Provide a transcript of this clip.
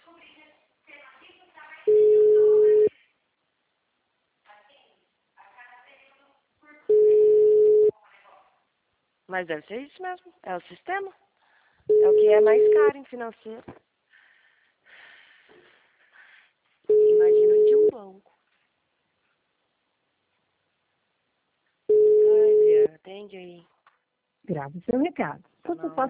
Mas deve ser isso mesmo. É o sistema. É o que é mais caro em financeiro. Imagina um de um banco. Ai, Zé, atende aí. Grave seu recado. Tá bom.